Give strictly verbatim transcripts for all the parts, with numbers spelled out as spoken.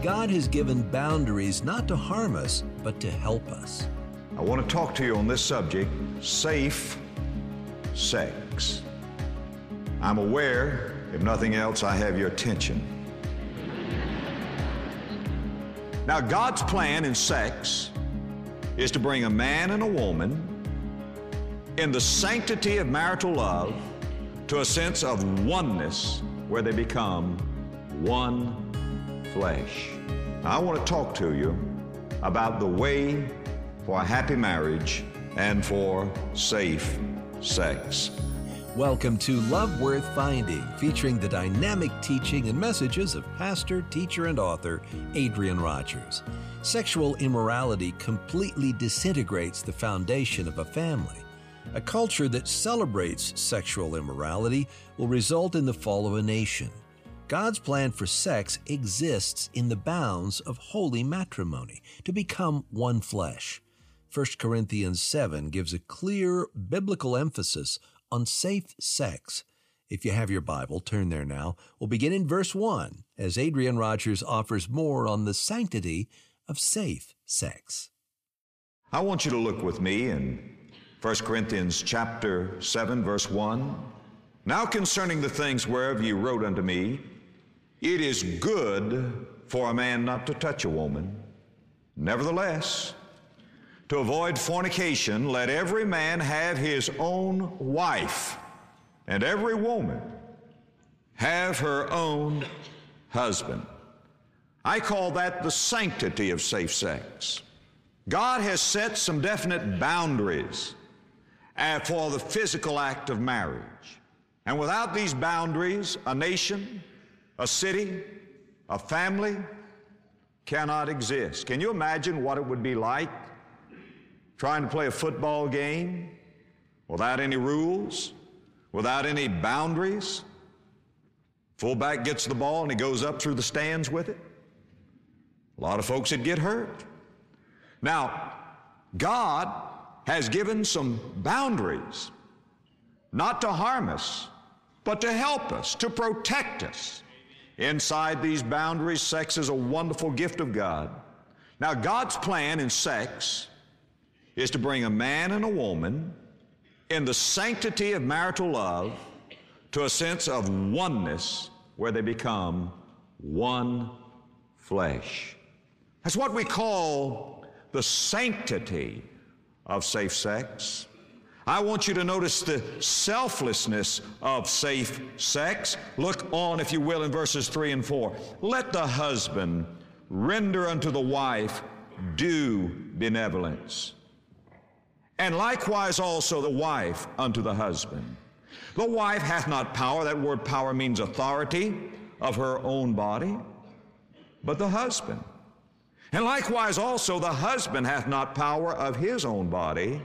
God has given boundaries not to harm us, but to help us. I want to talk to you on this subject, safe sex. I'm aware, if nothing else, I have your attention. Now, God's plan in sex is to bring a man and a woman in the sanctity of marital love to a sense of oneness where they become one flesh. Now, I want to talk to you about the way for a happy marriage and for safe sex. Welcome to Love Worth Finding, featuring the dynamic teaching and messages of pastor, teacher, and author Adrian Rogers. Sexual immorality completely disintegrates the foundation of a family. A culture that celebrates sexual immorality will result in the fall of a nation. God's plan for sex exists in the bounds of holy matrimony, to become one flesh. First Corinthians seven gives a clear biblical emphasis on safe sex. If you have your Bible, turn there now. We'll begin in verse one as Adrian Rogers offers more on the sanctity of safe sex. I want you to look with me in First Corinthians chapter seven, verse one. Now concerning the things whereof you wrote unto me, it is good for a man not to touch a woman. Nevertheless, to avoid fornication, let every man have his own wife, and every woman have her own husband. I call that the sanctity of safe sex. God has set some definite boundaries uh, for the physical act of marriage. And without these boundaries, a nation, a city, a family cannot exist. Can you imagine what it would be like trying to play a football game without any rules, without any boundaries? Fullback gets the ball and he goes up through the stands with it. A lot of folks would get hurt. Now, God has given some boundaries, not to harm us, but to help us, to protect us. Inside these boundaries, sex is a wonderful gift of God. Now, God's plan in sex is to bring a man and a woman in the sanctity of marital love to a sense of oneness where they become one flesh. That's what we call the sanctity of safe sex. I want you to notice the selflessness of safe sex. Look on, if you will, in verses three and four. Let the husband render unto the wife due benevolence, and likewise also the wife unto the husband. The wife hath not power, that word power means authority, of her own body, but the husband. And likewise also the husband hath not power of his own body,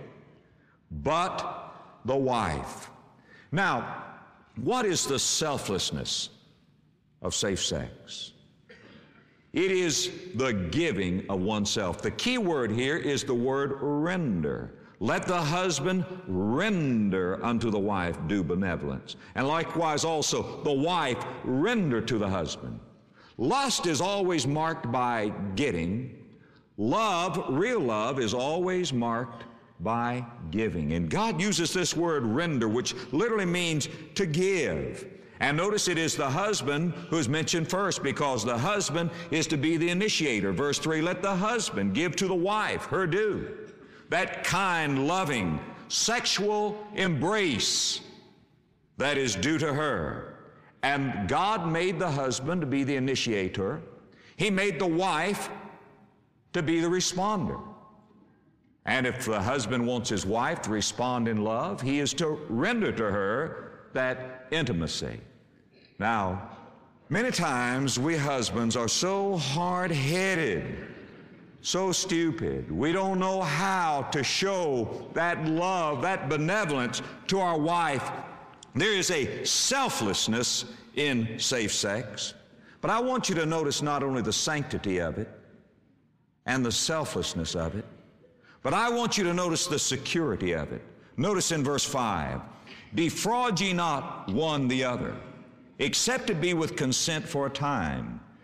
but the wife. Now, what is the selflessness of safe sex? It is the giving of oneself. The key word here is the word render. Let the husband render unto the wife due benevolence, and likewise also the wife render to the husband. Lust is always marked by getting. Love, real love, is always marked by giving. And God uses this word render, which literally means to give. And notice it is the husband who is mentioned first, because the husband is to be the initiator. Verse three, let the husband give to the wife her due. That kind, loving, sexual embrace that is due to her. And God made the husband to be the initiator. He made the wife to be the responder. And if the husband wants his wife to respond in love, he is to render to her that intimacy. Now, many times we husbands are so hard-headed, so stupid. We don't know how to show that love, that benevolence to our wife. There is a selflessness in safe sex. But I want you to notice not only the sanctity of it and the selflessness of it, but I want you to notice the security of it. Notice in verse five, defraud ye not one the other, except it be with consent for a time,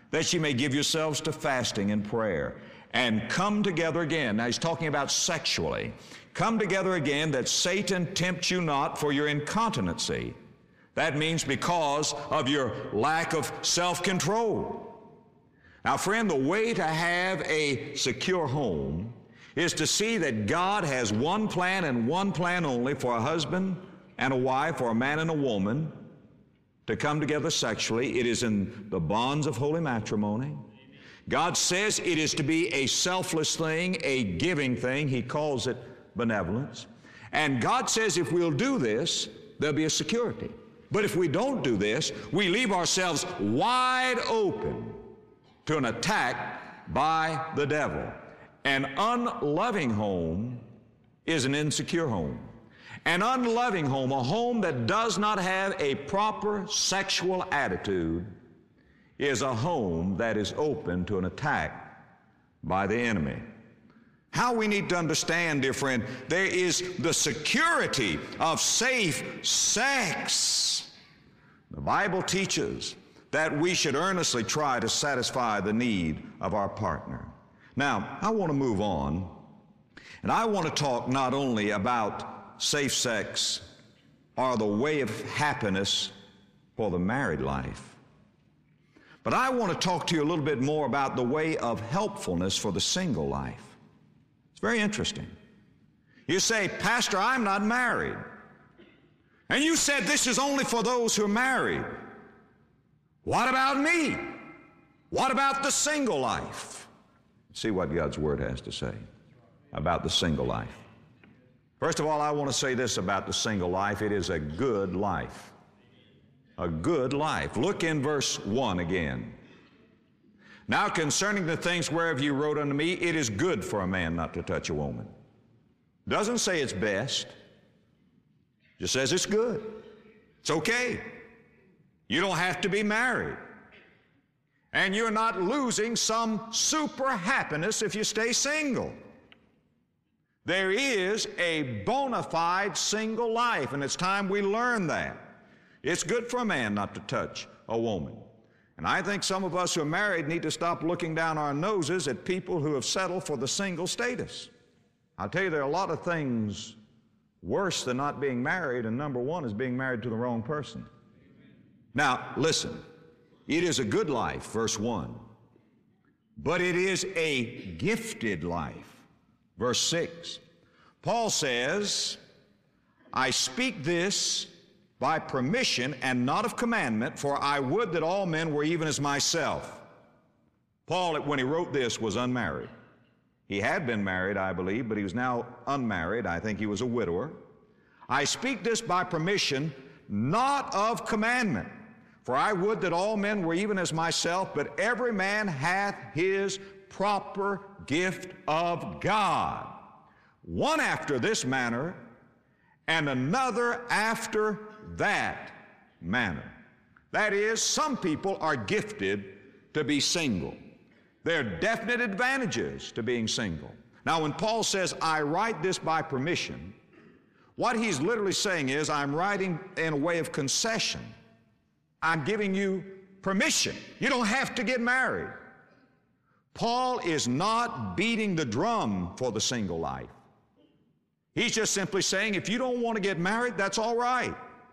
that ye may give yourselves to fasting and prayer, and come together again. Now he's talking about sexually. Come together again, that Satan tempt you not for your incontinency. That means because of your lack of self-control. Now, friend, the way to have a secure home is to see that God has one plan and one plan only for a husband and a wife, or a man and a woman, to come together sexually. It is in the bonds of holy matrimony. God says it is to be a selfless thing, a giving thing. He calls it benevolence. And God says if we'll do this, there'll be a security. But if we don't do this, we leave ourselves wide open to an attack by the devil. An unloving home is an insecure home. An unloving home, a home that does not have a proper sexual attitude, is a home that is open to an attack by the enemy. How we need to understand, dear friend, there is the security of safe sex. The Bible teaches that we should earnestly try to satisfy the need of our partner. Now, I want to move on, and I want to talk not only about safe sex or the way of happiness for the married life, but I want to talk to you a little bit more about the way of helpfulness for the single life. It's very interesting. You say, Pastor, I'm not married. And you said this is only for those who are married. What about me? What about the single life? See what God's Word has to say about the single life. First of all, I want to say this about the single life. It is a good life. A good life. Look in verse one again. Now concerning the things whereof you wrote unto me, it is good for a man not to touch a woman. Doesn't say it's best. Just says it's good. It's okay. You don't have to be married. And you're not losing some super happiness if you stay single. There is a bona fide single life, and it's time we learn that. It's good for a man not to touch a woman. And I think some of us who are married need to stop looking down our noses at people who have settled for the single status. I'll tell you, there are a lot of things worse than not being married, and number one is being married to the wrong person. Now, listen, it is a good life, verse one, but it is a gifted life, verse six. Paul says, I speak this by permission and not of commandment, for I would that all men were even as myself. Paul, when he wrote this, was unmarried. He had been married, I believe, but he was now unmarried. I think he was a widower. I speak this by permission, not of commandment, for I would that all men were even as myself, but every man hath his proper gift of God, one after this manner, and another after that manner. That is, some people are gifted to be single. There are definite advantages to being single. Now, when Paul says, I write this by permission, what he's literally saying is, I'm writing in a way of concession. I'm giving you permission. You don't have to get married. Paul is not beating the drum for the single life. He's just simply saying, if you don't want to get married, that's all right.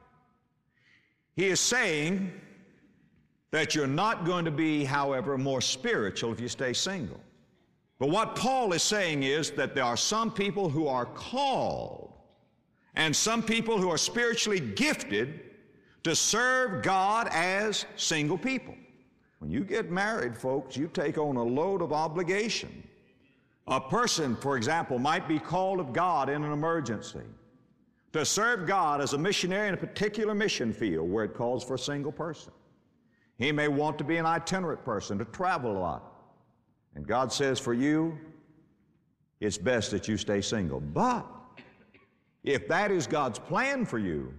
He is saying that you're not going to be, however, more spiritual if you stay single. But what Paul is saying is that there are some people who are called and some people who are spiritually gifted to serve God as single people. When you get married, folks, you take on a load of obligation. A person, for example, might be called of God in an emergency to serve God as a missionary in a particular mission field where it calls for a single person. He may want to be an itinerant person, to travel a lot. And God says for you, it's best that you stay single. But if that is God's plan for you,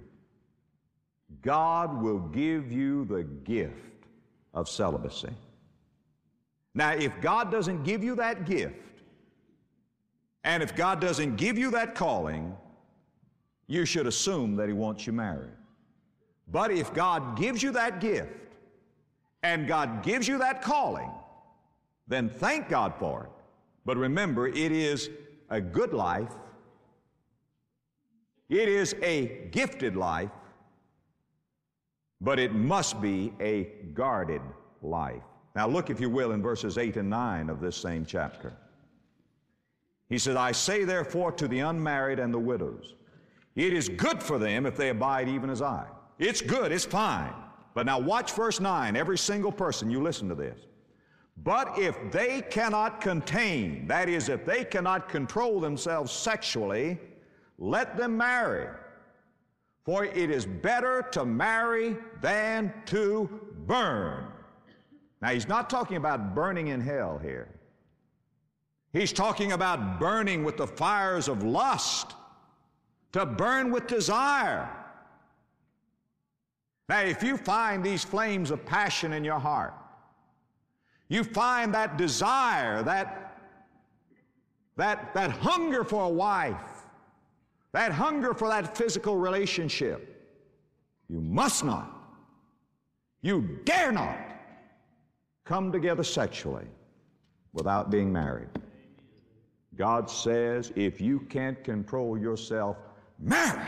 God will give you the gift of celibacy. Now, if God doesn't give you that gift, and if God doesn't give you that calling, you should assume that He wants you married. But if God gives you that gift, and God gives you that calling, then thank God for it. But remember, it is a good life. It is a gifted life, but it must be a guarded life. Now look, if you will, in verses eight and nine of this same chapter. He said, I say therefore to the unmarried and the widows, it is good for them if they abide even as I. It's good, it's fine. But now watch verse nine, every single person, you listen to this. But if they cannot contain, that is, if they cannot control themselves sexually, let them marry. For it is better to marry than to burn. Now, he's not talking about burning in hell here. He's talking about burning with the fires of lust, to burn with desire. Now, if you find these flames of passion in your heart, you find that desire, that, that, that hunger for a wife, that hunger for that physical relationship, you must not, you dare not come together sexually without being married. God says, if you can't control yourself, marry.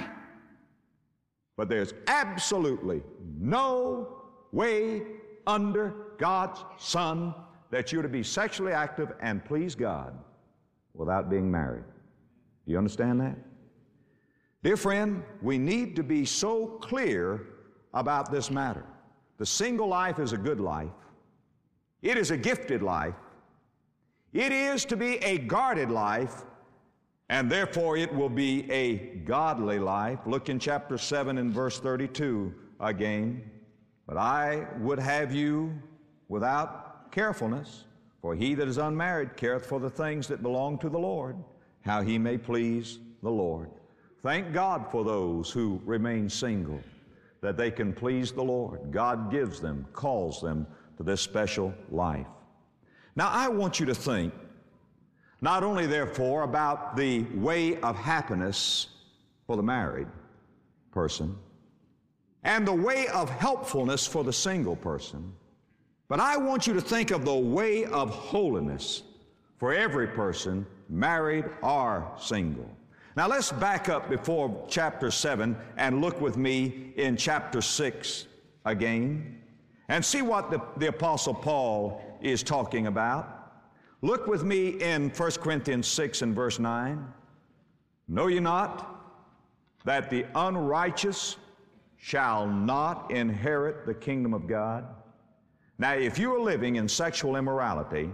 But there's absolutely no way under God's sun that you're to be sexually active and please God without being married. Do you understand that? Dear friend, we need to be so clear about this matter. The single life is a good life. It is a gifted life. It is to be a guarded life, and therefore it will be a godly life. Look in chapter seven and verse thirty-two again. But I would have you without carefulness, for he that is unmarried careth for the things that belong to the Lord, how he may please the Lord. Thank God for those who remain single, that they can please the Lord. God gives them, calls them to this special life. Now, I want you to think not only, therefore, about the way of happiness for the married person and the way of helpfulness for the single person, but I want you to think of the way of holiness for every person, married or single. Now, let's back up before chapter seven and look with me in chapter six again and see what the, the Apostle Paul is talking about. Look with me in First Corinthians six and verse nine. Know ye not that the unrighteous shall not inherit the kingdom of God? Now, if you are living in sexual immorality,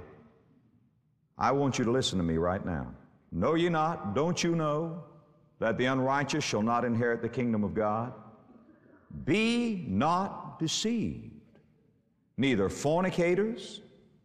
I want you to listen to me right now. Know ye not, don't you know, that the unrighteous shall not inherit the kingdom of God? Be not deceived. Neither fornicators,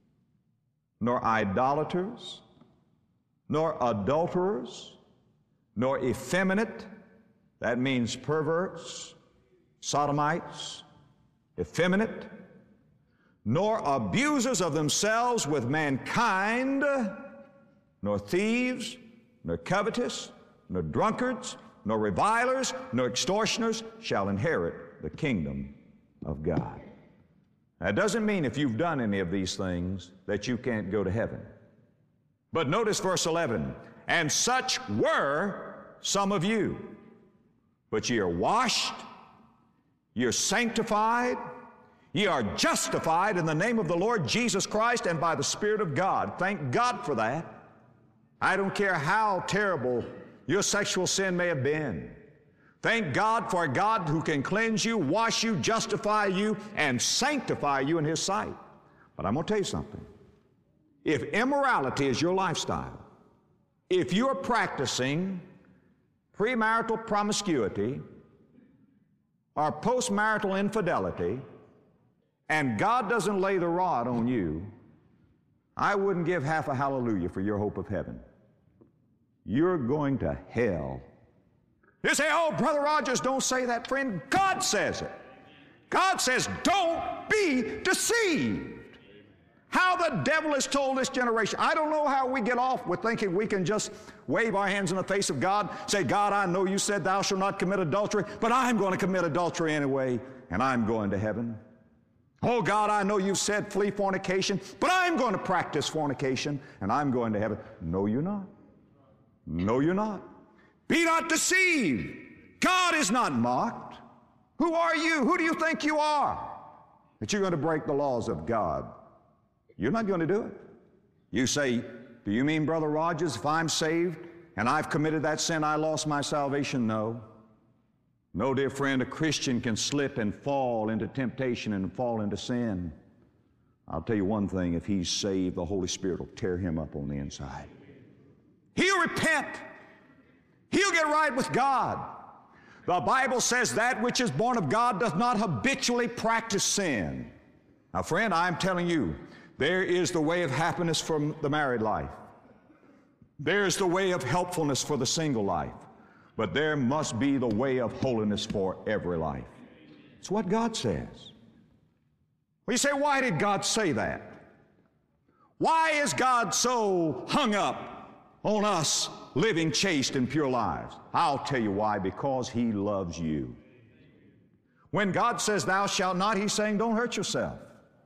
nor idolaters, nor adulterers, nor effeminate, that means perverts, sodomites, effeminate, nor abusers of themselves with mankind, nor thieves, nor covetous, nor drunkards, nor revilers, nor extortioners shall inherit the kingdom of God. That doesn't mean if you've done any of these things that you can't go to heaven. But notice verse eleven, and such were some of you, but ye are washed, ye are sanctified, ye are justified in the name of the Lord Jesus Christ and by the Spirit of God. Thank God for that. I don't care how terrible your sexual sin may have been. Thank God for a God who can cleanse you, wash you, justify you, and sanctify you in His sight. But I'm going to tell you something. If immorality is your lifestyle, if you're practicing premarital promiscuity or postmarital infidelity, and God doesn't lay the rod on you, I wouldn't give half a hallelujah for your hope of heaven. You're going to hell. You say, oh, Brother Rogers, don't say that, friend. God says it. God says, don't be deceived. How the devil has told this generation. I don't know how we get off with thinking we can just wave our hands in the face of God, say, God, I know you said thou shalt not commit adultery, but I'm going to commit adultery anyway, and I'm going to heaven. Oh, God, I know you've said flee fornication, but I'm going to practice fornication, and I'm going to heaven. No, you're not. No, you're not. Be not deceived. God is not mocked. Who are you? Who do you think you are that you're going to break the laws of God? You're not going to do it. You say, do you mean, Brother Rogers, if I'm saved and I've committed that sin, I lost my salvation? No. No, dear friend, a Christian can slip and fall into temptation and fall into sin. I'll tell you one thing, if he's saved, the Holy Spirit will tear him up on the inside. He'll repent. He'll get right with God. The Bible says that which is born of God does not habitually practice sin. Now, friend, I'm telling you, there is the way of happiness for the married life. There's the way of helpfulness for the single life. But there must be the way of holiness for every life. It's what God says. Well, you say, why did God say that? Why is God so hung up on us living chaste and pure lives? I'll tell you why, because He loves you. When God says, thou shalt not, He's saying, don't hurt yourself.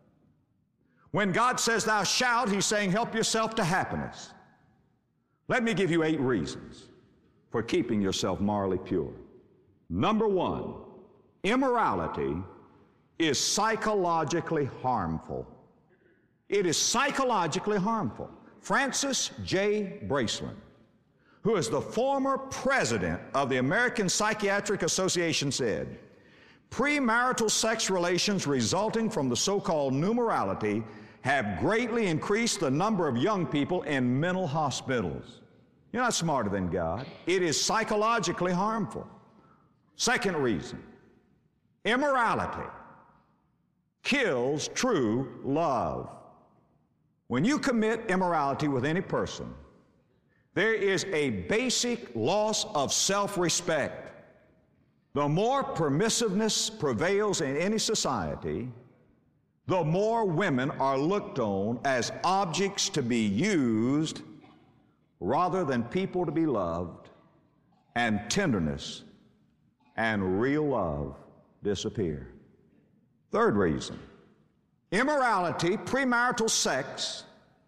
When God says, thou shalt, He's saying, help yourself to happiness. Let me give you eight reasons for keeping yourself morally pure. Number one, immorality is psychologically harmful. It is psychologically harmful. Francis J. Braceland, who is the former president of the American Psychiatric Association, said, premarital sex relations resulting from the so-called new morality have greatly increased the number of young people in mental hospitals. You're not smarter than God. It is psychologically harmful. Second reason, immorality kills true love. When you commit immorality with any person, there is a basic loss of self-respect. The more permissiveness prevails in any society, the more women are looked on as objects to be used rather than people to be loved, and tenderness and real love disappear. Third reason, immorality, premarital sex,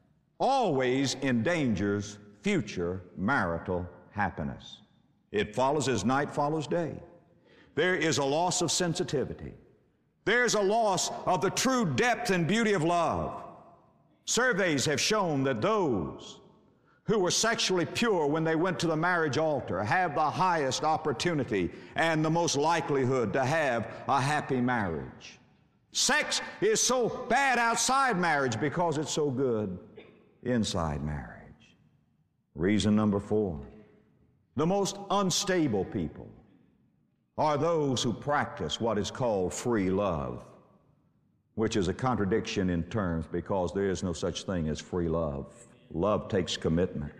always endangers future marital happiness. It follows as night follows day. There is a loss of sensitivity. There's a loss of the true depth and beauty of love. Surveys have shown that those who were sexually pure when they went to the marriage altar have the highest opportunity and the most likelihood to have a happy marriage. Sex is so bad outside marriage because it's so good inside marriage. Reason number four, the most unstable people are those who practice what is called free love, which is a contradiction in terms because there is no such thing as free love. Love takes commitment.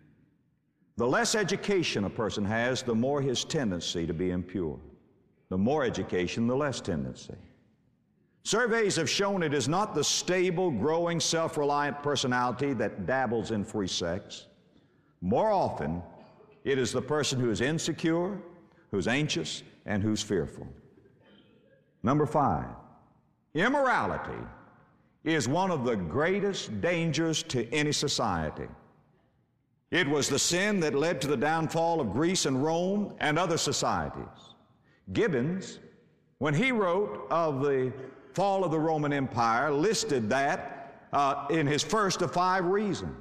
The less education a person has, the more his tendency to be impure. The more education, the less tendency. Surveys have shown it is not the stable, growing, self-reliant personality that dabbles in free sex. More often, it is the person who is insecure, who's anxious, and who's fearful. Number five, immorality is one of the greatest dangers to any society. It was the sin that led to the downfall of Greece and Rome and other societies. Gibbons, when he wrote of the fall of the Roman Empire, listed that uh, in his first of five reasons.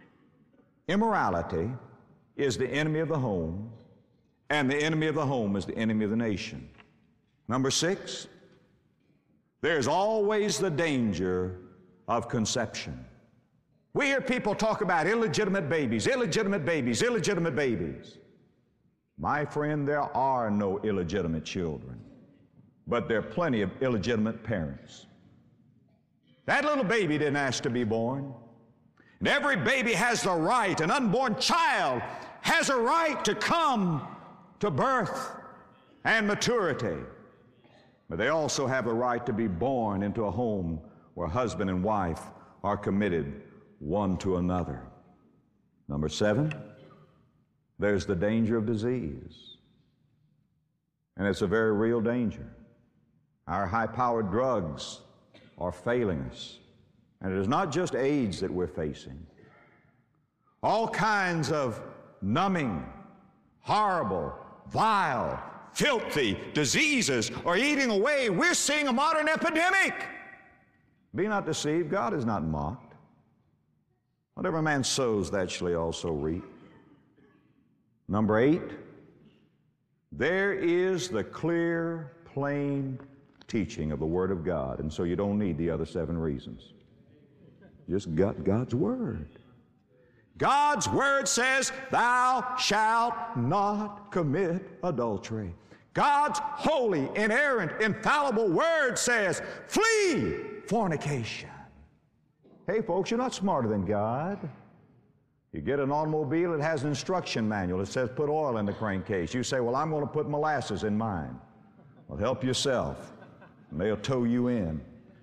Immorality is the enemy of the home, and the enemy of the home is the enemy of the nation. Number six, there's always the danger of conception. We hear people talk about illegitimate babies, illegitimate babies, illegitimate babies. My friend, there are no illegitimate children, but there are plenty of illegitimate parents. That little baby didn't ask to be born. And every baby has the right, an unborn child has a right to come to birth and maturity. But they also have the right to be born into a home where husband and wife are committed one to another. Number seven, there's the danger of disease. And it's a very real danger. Our high-powered drugs are failing us. And it is not just AIDS that we're facing. All kinds of numbing, horrible, vile, filthy diseases are eating away. We're seeing a modern epidemic. Be not deceived, God is not mocked. Whatever man sows, that shall he also reap. Number eight, there is the clear, plain teaching of the Word of God, and so you don't need the other seven reasons. You just got God's Word. God's Word says, thou shalt not commit adultery. God's holy, inerrant, infallible Word says, flee fornication. Hey, folks, you're not smarter than God. You get an automobile, it has an instruction manual. It says put oil in the crankcase. You say, well, I'm going to put molasses in mine. Well, help yourself, and they'll tow you in.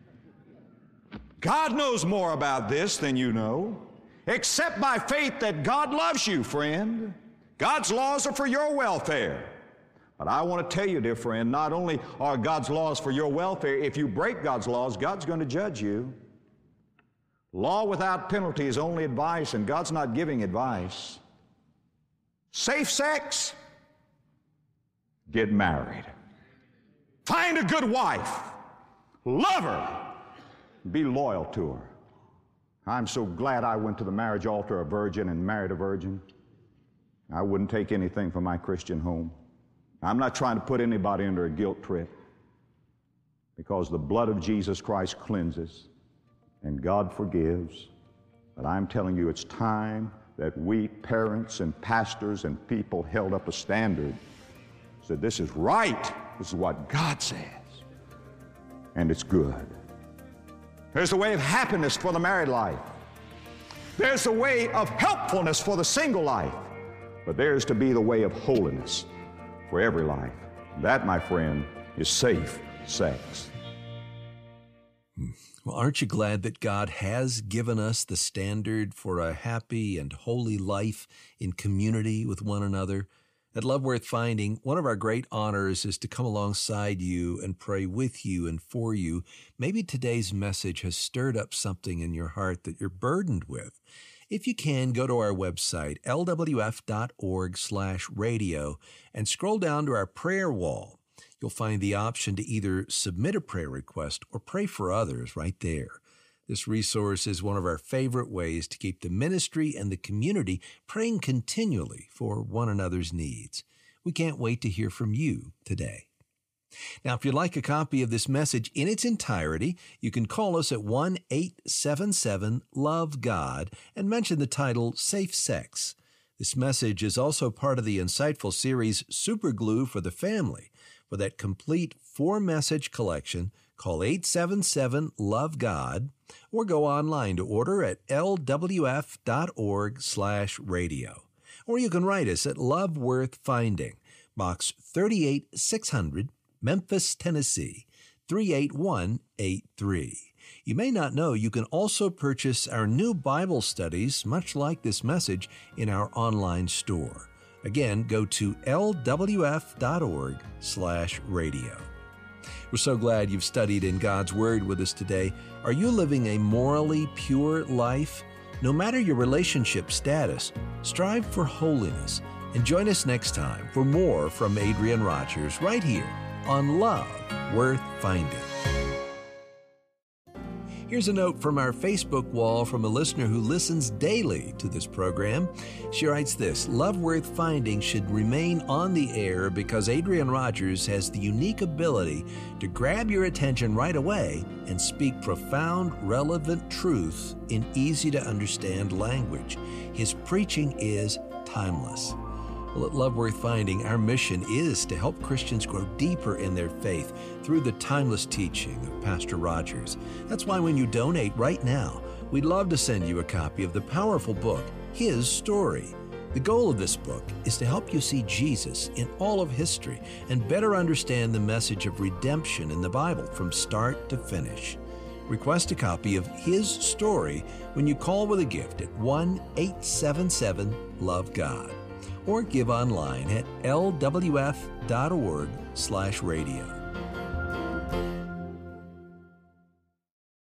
God knows more about this than you know. Accept by faith that God loves you, friend. God's laws are for your welfare. But I want to tell you, dear friend, not only are God's laws for your welfare, if you break God's laws, God's going to judge you. Law without penalty is only advice, and God's not giving advice. Safe sex? Get married. Find a good wife. Love her. Be loyal to her. I'm so glad I went to the marriage altar a virgin and married a virgin. I wouldn't take anything from my Christian home. I'm not trying to put anybody under a guilt trip, because the blood of Jesus Christ cleanses and God forgives. But I'm telling you, it's time that we parents and pastors and people held up a standard, said this is right, this is what God says, and it's good. There's the way of happiness for the married life. There's the way of helpfulness for the single life. But there's to be the way of holiness for every life. That, my friend, is safe sex. Well, aren't you glad that God has given us the standard for a happy and holy life in community with one another? At Love Worth Finding, one of our great honors is to come alongside you and pray with you and for you. Maybe today's message has stirred up something in your heart that you're burdened with. If you can, go to our website, L W F dot org slash radio, and scroll down to our prayer wall. You'll find the option to either submit a prayer request or pray for others right there. This resource is one of our favorite ways to keep the ministry and the community praying continually for one another's needs. We can't wait to hear from you today. Now, if you'd like a copy of this message in its entirety, you can call us at one eight seven seven love God and mention the title Safe Sex. This message is also part of the insightful series Superglue for the Family. For that complete four-message collection, call eight seven seven love God or go online to order at L W F dot org slash radio. Or you can write us at Love Worth Finding, Box thirty-eight six hundred, Memphis, Tennessee, three eight one eight three. You may not know you can also purchase our new Bible studies, much like this message, in our online store. Again, go to L W F dot org slash radio. We're so glad you've studied in God's Word with us today. Are you living a morally pure life? No matter your relationship status, strive for holiness. And join us next time for more from Adrian Rogers right here on Love Worth Finding. Here's a note from our Facebook wall from a listener who listens daily to this program. She writes this: Love Worth Finding should remain on the air because Adrian Rogers has the unique ability to grab your attention right away and speak profound, relevant truth in easy-to-understand language. His preaching is timeless. Well, at Love Worth Finding, our mission is to help Christians grow deeper in their faith through the timeless teaching of Pastor Rogers. That's why when you donate right now, we'd love to send you a copy of the powerful book, His Story. The goal of this book is to help you see Jesus in all of history and better understand the message of redemption in the Bible from start to finish. Request a copy of His Story when you call with a gift at one eight seven seven love God. Or give online at L W F dot org slash radio.